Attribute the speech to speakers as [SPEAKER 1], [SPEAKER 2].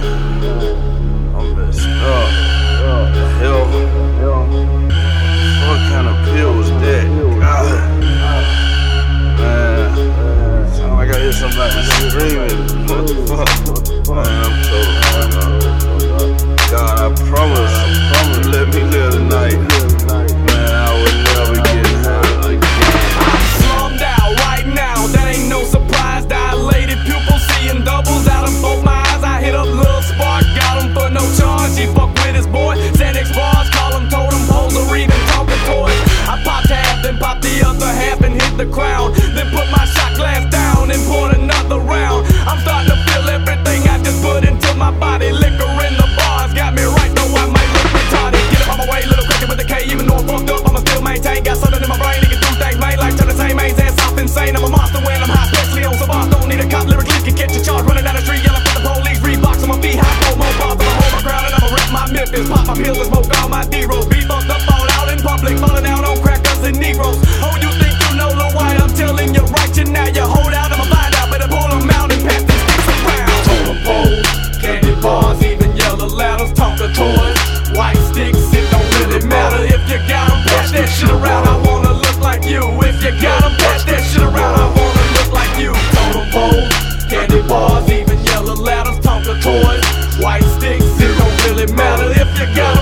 [SPEAKER 1] I'm messed up. The hell? What kind of pill was that? God. Man, sound like I hear somebody screaming. What the fuck? Man, I'm so fucked up. God, I promise you let me live tonight. Man, I would never get high again.
[SPEAKER 2] I'm slummed out right now, that ain't no surprise. Dilated pupils, seeing doubles out of both my eyes. I hit up Lil Spark, got him for no charge. He fuck with his boy, Xanax bars, call him totem poles or even talking toys. I popped half, then popped the other half and hit the crown. Then put my shot glass down and poured another round. I'm starting to feel everything I just put into my body. Liquor in the bars got me right, though I might look retarded. Get up on my way, little cricket with the K. Even though I'm fucked up, I'ma still maintain. Got something in my brain, it can do things, man. Like turn the same mains ass off insane. I'm a monster when I'm high, especially on some bars. Don't need a cop, lyrically can catch a charge. Running down the street, yelling for the police. Reeboks on my feet, high four more bars. I'ma hold my ground and I'ma rep my Memphis. Pop my pills and smoke all my D-rolls. Be fucked up, fall out in public, falling down on crackers and Negroes. Oh, you think you know Lil White? I'm telling you right, you now you hold out. I'ma find out, better pull them out and pass these sticks around. Totem poles, candy bars, even yellow ladders, Tonka toys, white sticks. It don't really matter if you got them. Pass that shit around, I wanna look like you. If you got them, pass that shit around, I wanna look like you. Totem poles, candy bars, even yellow ladders, Tonka toys, white sticks. It don't really matter if you got them.